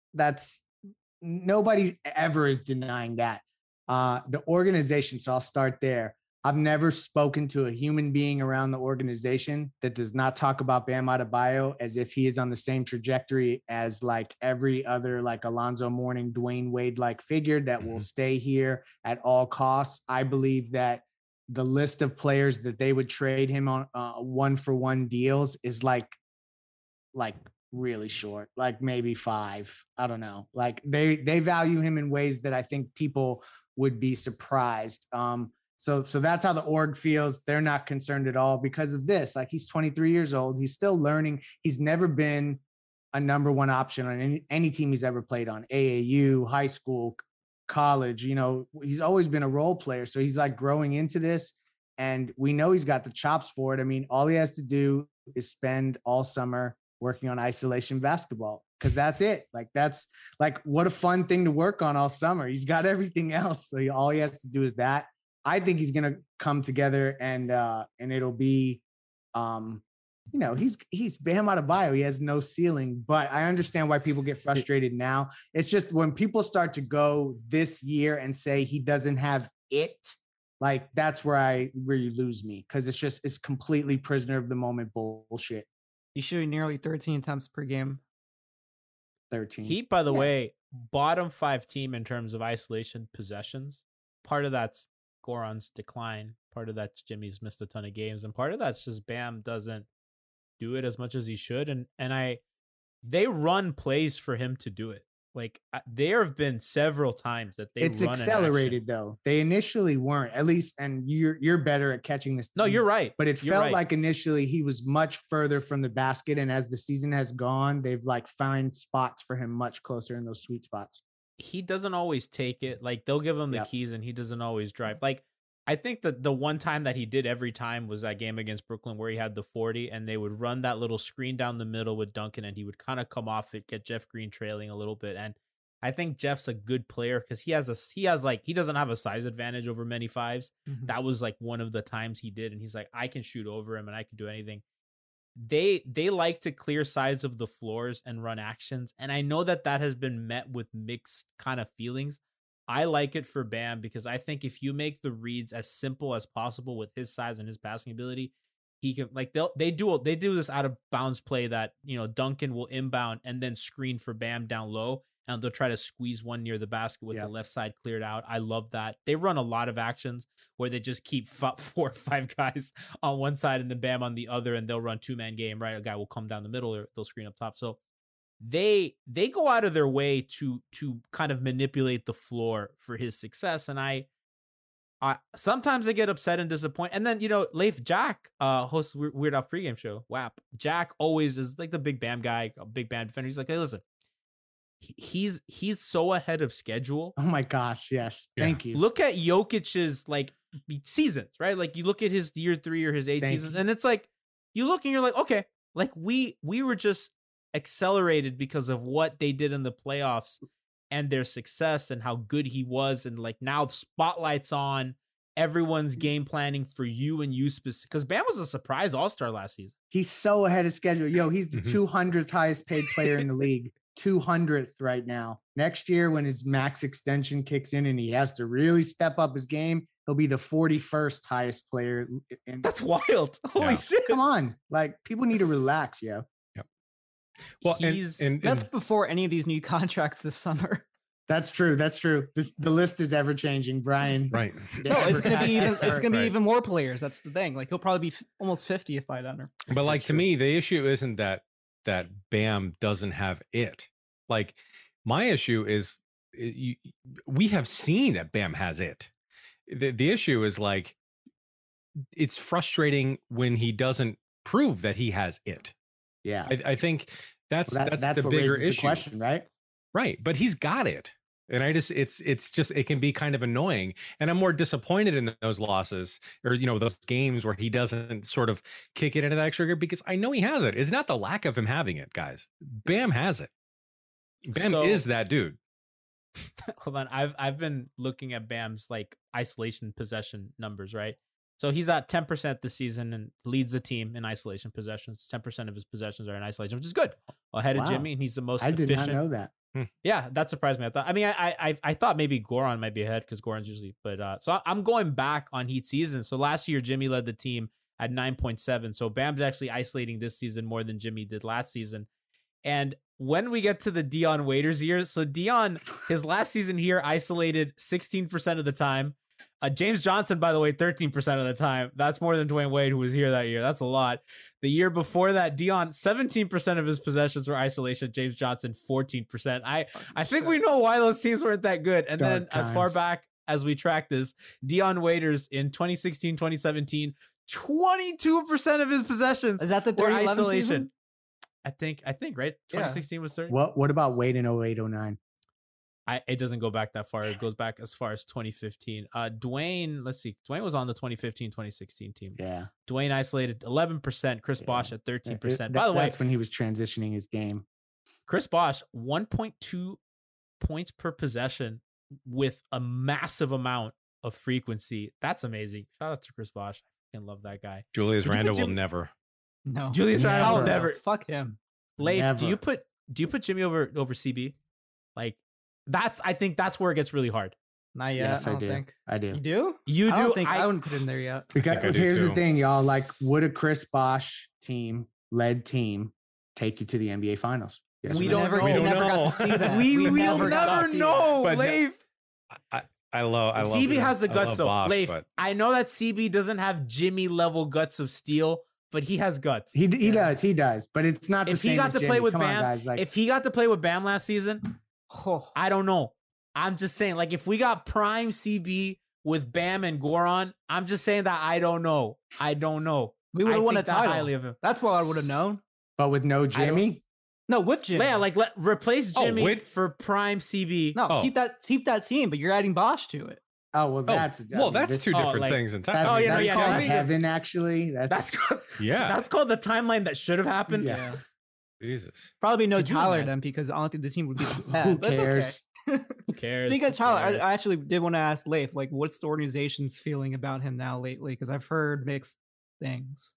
nobody ever is denying that. The organization. So I'll start there. I've never spoken to a human being around the organization that does not talk about Bam Adebayo as if he is on the same trajectory as like every other like Alonzo Mourning, Dwayne Wade like figure that will stay here at all costs. I believe that the list of players that they would trade him on 1-for-1 deals is like really short, like maybe 5. I don't know. Like they value him in ways that I think people would be surprised. So that's how the org feels. They're not concerned at all because of this. Like, he's 23 years old. He's still learning. He's never been a number one option on any team he's ever played on, AAU, high school, college. He's always been a role player. So he's like growing into this, and we know he's got the chops for it. I mean, all he has to do is spend all summer working on isolation basketball, because that's it. Like, that's like, what a fun thing to work on all summer. He's got everything else. So all he has to do is that. I think he's going to come together and it'll be, he's Bam Adebayo. He has no ceiling, but I understand why people get frustrated now. It's just when people start to go this year and say he doesn't have it, like that's where you lose me. Cause it's completely prisoner of the moment bullshit. He's shooting nearly 13 attempts per game. 13. Heat, by the way, bottom 5 team in terms of isolation possessions. Part of that's Goran's decline. Part of that's Jimmy's missed a ton of games, and part of that's just Bam doesn't do it as much as he should. And they run plays for him to do it. Like, there have been several times that it's accelerated though. They initially weren't, at least, and you're better at catching this. No, you're right. But it felt like initially he was much further from the basket, and as the season has gone, they've like found spots for him much closer in those sweet spots. He doesn't always take it. Like, they'll give him the keys and he doesn't always drive. Like, I think that the one time that he did every time was that game against Brooklyn where he had the 40 and they would run that little screen down the middle with Duncan, and he would kind of come off it, get Jeff Green trailing a little bit. And I think Jeff's a good player because he doesn't have a size advantage over many 5s. Mm-hmm. That was like one of the times he did. And he's like, I can shoot over him and I can do anything. They like to clear sides of the floors and run actions. And I know that has been met with mixed kind of feelings. I like it for Bam because I think if you make the reads as simple as possible with his size and his passing ability, he can, like, they do this out of bounds play that, Duncan will inbound and then screen for Bam down low. and they'll try to squeeze one near the basket with the left side cleared out. I love that. They run a lot of actions where they just keep 4 or 5 guys on one side and then Bam on the other, and they'll run 2-man game, right? A guy will come down the middle or they'll screen up top. So they go out of their way to kind of manipulate the floor for his success. And I sometimes I get upset and disappointed. And then, Leif Jack, hosts Weird Off pregame show, WAP. Jack always is like the big Bam guy, a big Bam defender. He's like, hey, listen, he's so ahead of schedule. Oh my gosh, yes. Thank you. Look at Jokic's like seasons, right? Like you look at his year 3 or his 8 seasons, and it's like you look and you're like, okay, like we were just accelerated because of what they did in the playoffs and their success and how good he was, and like now the spotlight's on. Everyone's game planning for you and you specific, because Bam was a surprise all-star last season. He's so ahead of schedule. Yo, he's the 200th highest paid player in the league. 200th right now. Next year, when his max extension kicks in and he has to really step up his game, he'll be the 41st highest player. That's wild. Holy shit. Come on. Like, people need to relax, yo. Yep. Well, and that's before any of these new contracts this summer. That's true. That's true. The list is ever changing, Brian. Right. No, it's gonna be even more players. That's the thing. Like he'll probably be almost 50 if by then. But like to me, the issue isn't that Bam doesn't have it. Like my issue is we have seen that Bam has it. The issue is like it's frustrating when he doesn't prove that he has it. Yeah, I think that's the bigger issue. The question, right? Right, but he's got it. And it can be kind of annoying. And I'm more disappointed in those losses or, those games where he doesn't sort of kick it into that extra gear because I know he has it. It's not the lack of him having it, guys. Bam has it. Bam is that dude. Hold on. I've been looking at Bam's like isolation possession numbers, right? So he's at 10% this season and leads the team in isolation possessions. 10% of his possessions are in isolation, which is good. Ahead of Jimmy, and he's the most efficient. I did not know that. Yeah, that surprised me. I thought maybe Goran might be ahead because Goran's usually, but so I'm going back on Heat season. So last year Jimmy led the team at 9.7. So Bam's actually isolating this season more than Jimmy did last season. And when we get to the Dion Waiters years, so Dion, his last season here isolated 16% of the time. James Johnson, by the way, 13% of the time. That's more than Dwayne Wade, who was here that year. That's a lot. The year before that, Dion, 17% of his possessions were isolation. James Johnson, 14%. I think we know why those teams weren't that good. And then as far back as we track this, Dion Waiters in 2016, 2017, 22% of his possessions is that the were 3-11 isolation. season? I think, right? 2016 was 30. What about Wade in 08, 09? It doesn't go back that far. It goes back as far as 2015. Dwayne, let's see. Dwayne was on the 2015-2016 team. Yeah. Dwayne isolated 11%. Chris Bosh at 13%. By the way, that's when he was transitioning his game. Chris Bosh, 1.2 points per possession with a massive amount of frequency. That's amazing. Shout out to Chris Bosh. I love that guy. Julius Randle will never. No. Julius Randle will never. Fuck him. Leif, do you put Jimmy over CB? Like, I think that's where it gets really hard. Not yet. Yes, I do. I do. You do? You do? I don't think I wouldn't put him there yet. Because here's the thing, y'all. Like, would a Chris Bosh led team take you to the NBA Finals? Yes, we don't know. We never got to see that. We will never know, Leif. I love CB has the guts though. Bosh, Leif, but I know that CB doesn't have Jimmy level guts of steel, but he has guts. He does, but it's not the same. If he got to play with Bam, guys, if he got to play with Bam last season, I don't know. I'm just saying, like, if we got prime CB with Bam and Goran, I'm just saying that I don't know. We would have won a title. Highly of him. That's what I would have known. But with no Jimmy? No, with Jimmy. Yeah, like replace Jimmy for prime CB. No, keep that team, but you're adding Bosh to it. Oh, well, that's two different things entirely. That's called heaven, actually. That's called the timeline that should have happened. Yeah. Jesus. Probably no Tyler then, because I don't think the team would be that bad. Who but cares? It's okay. Who cares? Speaking of Tyler, I actually did want to ask Leif, like, what's the organization's feeling about him now lately? Because I've heard mixed things.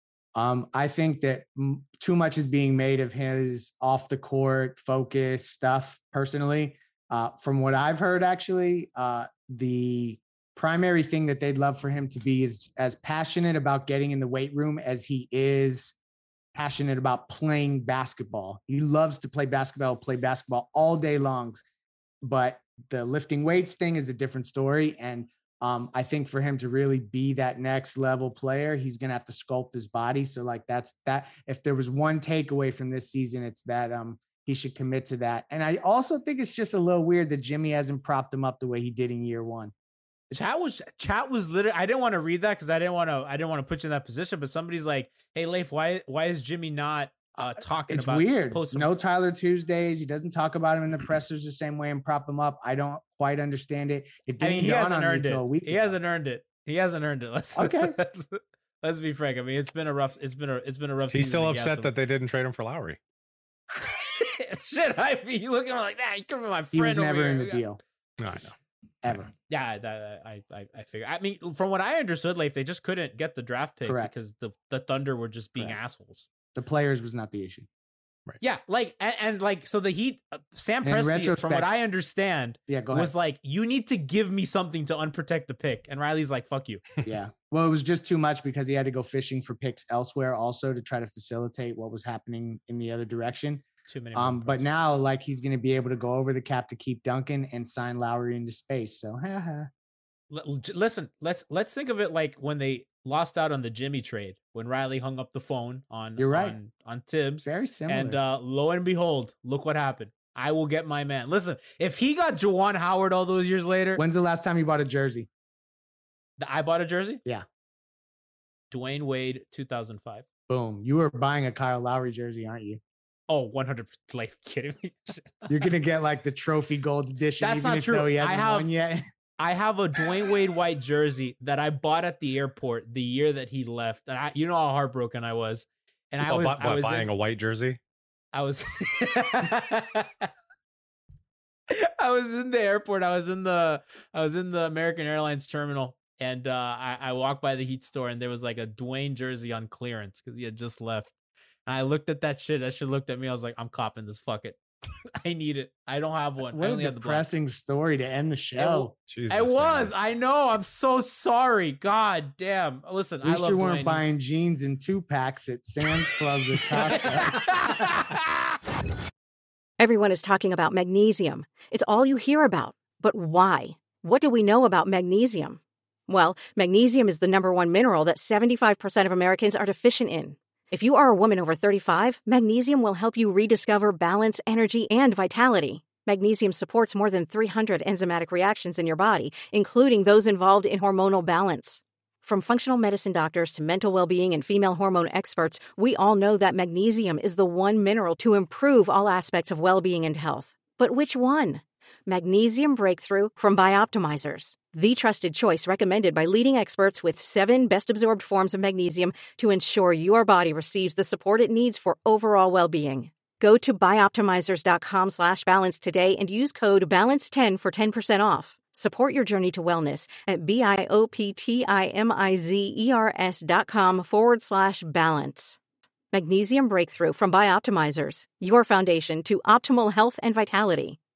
I think that too much is being made of his off the court focus stuff. Personally, from what I've heard, actually, the primary thing that they'd love for him to be is as passionate about getting in the weight room as he is passionate about playing basketball. He loves to play basketball all day long. But the lifting weights thing is a different story. And I think for him to really be that next level player, he's going to have to sculpt his body. So like that's that. If there was one takeaway from this season, it's that he should commit to that. And I also think it's just a little weird that Jimmy hasn't propped him up the way he did in year one. Chat was literally. I didn't want to read that because I didn't want to put you in that position. But somebody's like, "Hey, Leif, why is Jimmy not talking it's about?" It's weird. No Tyler Tuesdays. He doesn't talk about him in the pressers the same way and prop him up. I don't quite understand it. It didn't dawn on me until a week ago. He hasn't earned it. Let's be frank. I mean, it's been a rough. It's been a rough. He's season still upset that they didn't trade him for Lowry. Shit, you looking like that? You could be my friend. He was never over in here. the deal. No, I know. Ever. Yeah, I figure. I mean, from what I understood, Leif, they just couldn't get the draft pick because the Thunder were just being assholes. The players was not the issue. Right. Yeah, like and like so the Heat, Sam Presti, from what I understand, was like, you need to give me something to unprotect the pick, and Riley's like, fuck you. Yeah. Well, it was just too much because he had to go fishing for picks elsewhere also to try to facilitate what was happening in the other direction. Too many. But now, like, he's going to be able to go over the cap to keep Duncan and sign Lowry into space. So, listen, let's think of it like when they lost out on the Jimmy trade, when Riley hung up the phone on on Tibbs. Very similar. And lo and behold, look what happened. I will get my man. Listen, if he got Juwan Howard all those years later. When's the last time you bought a jersey? I bought a jersey? Yeah. Dwayne Wade, 2005. Boom. You were buying a Kyle Lowry jersey, aren't you? Oh, 100%. Like, kidding me? You're going to get like the trophy gold edition. That's even not if true. Though he hasn't won yet. I have a Dwayne Wade white jersey that I bought at the airport the year that he left. And you know how heartbroken I was. And I was buying a white jersey. I was I was in the airport. I was in the American Airlines terminal. And I walked by the Heat store and there was like a Dwayne jersey on clearance because he had just left. And I looked at that shit. That shit looked at me. I was like, I'm copping this. Fuck it. I need it. I don't have one. What I only a depressing story to end the show. It was. I know. I'm so sorry. God damn. Listen, at least I love you weren't Dwayne. buying jeans in 2-packs at Sam's Club or Costco. Everyone is talking about magnesium. It's all you hear about. But why? What do we know about magnesium? Well, magnesium is the #1 mineral that 75% of Americans are deficient in. If you are a woman over 35, magnesium will help you rediscover balance, energy, and vitality. Magnesium supports more than 300 enzymatic reactions in your body, including those involved in hormonal balance. From functional medicine doctors to mental well-being and female hormone experts, we all know that magnesium is the one mineral to improve all aspects of well-being and health. But which one? Magnesium Breakthrough from Bioptimizers, the trusted choice recommended by leading experts with 7 best-absorbed forms of magnesium to ensure your body receives the support it needs for overall well-being. Go to bioptimizers.com/balance today and use code BALANCE10 for 10% off. Support your journey to wellness at bioptimizers.com/balance. Magnesium Breakthrough from Bioptimizers, your foundation to optimal health and vitality.